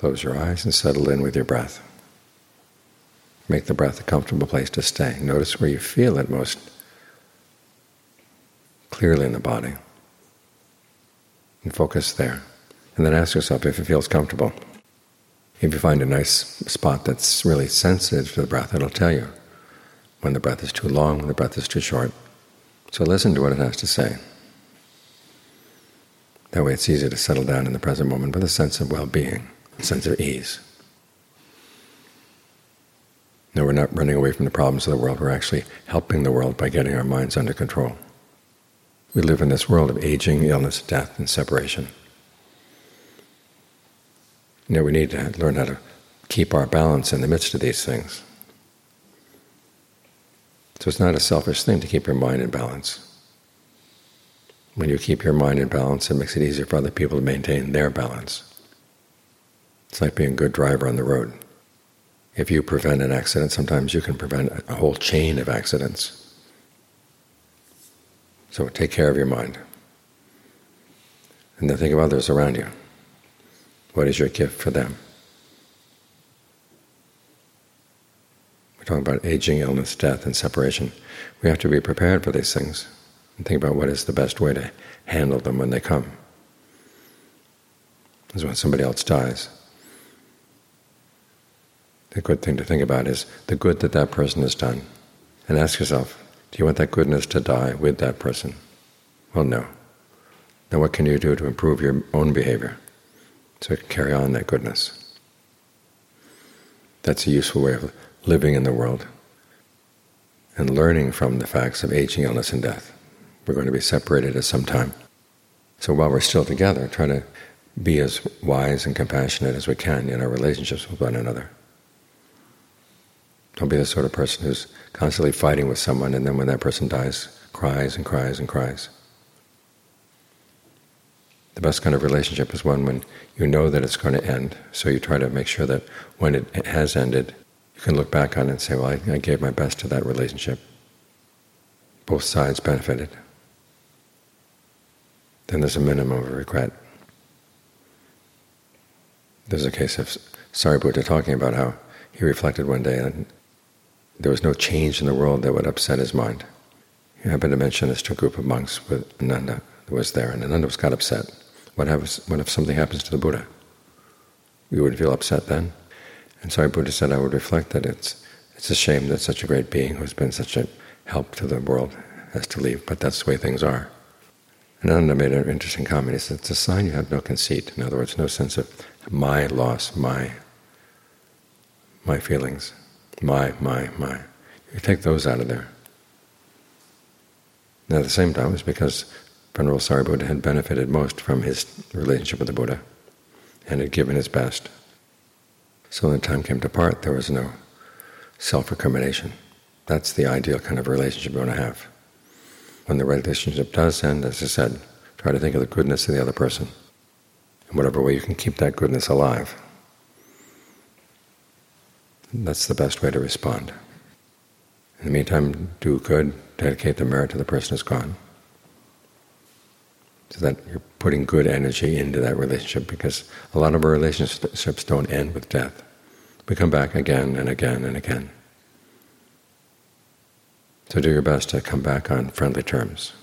close your eyes and settle in with your breath. Make the breath a comfortable place to stay. Notice where you feel it most clearly in the body, and focus there. And then ask yourself if it feels comfortable. If you find a nice spot that's really sensitive to the breath, it'll tell you when the breath is too long, when the breath is too short. So listen to what it has to say. That way it's easy to settle down in the present moment with a sense of well-being, a sense of ease. No, we're not running away from the problems of the world. We're actually helping the world by getting our minds under control. We live in this world of aging, illness, death, and separation. We need to learn how to keep our balance in the midst of these things. So it's not a selfish thing to keep your mind in balance. When you keep your mind in balance, it makes it easier for other people to maintain their balance. It's like being a good driver on the road. If you prevent an accident, sometimes you can prevent a whole chain of accidents. So take care of your mind. And then think of others around you. What is your gift for them? We're talking about aging, illness, death, and separation. We have to be prepared for these things and think about what is the best way to handle them when they come. As when somebody else dies, the good thing to think about is the good that that person has done. And ask yourself, do you want that goodness to die with that person? Well, no. Then what can you do to improve your own behavior so you can carry on that goodness? That's a useful way of living in the world and learning from the facts of aging, illness, and death. We're going to be separated at some time. So while we're still together, try to be as wise and compassionate as we can in our relationships with one another. Don't be the sort of person who's constantly fighting with someone and then when that person dies, cries and cries and cries. The best kind of relationship is one when you know that it's going to end, so you try to make sure that when it has ended, you can look back on it and say, well, I gave my best to that relationship. Both sides benefited. Then there's a minimum of regret. There's a case of Sariputta talking about how he reflected one day and there was no change in the world that would upset his mind. He happened to mention this to a group of monks with Ananda who was there, and Ananda got upset. What if something happens to the Buddha? You wouldn't feel upset then? And Sariputta said, I would reflect that it's a shame that such a great being who's been such a help to the world has to leave, but that's the way things are. And Ananda made an interesting comment. He said, it's a sign you have no conceit. In other words, no sense of my loss, my feelings, my. You take those out of there. And at the same time, it's because Venerable Sariputta had benefited most from his relationship with the Buddha and had given his best. So when the time came to part, there was no self-recrimination. That's the ideal kind of relationship you want to have. When the relationship does end, as I said, try to think of the goodness of the other person, in whatever way you can keep that goodness alive. That's the best way to respond. In the meantime, do good, dedicate the merit to the person who's gone, so that you're putting good energy into that relationship, because a lot of our relationships don't end with death. We come back again and again and again. So do your best to come back on friendly terms.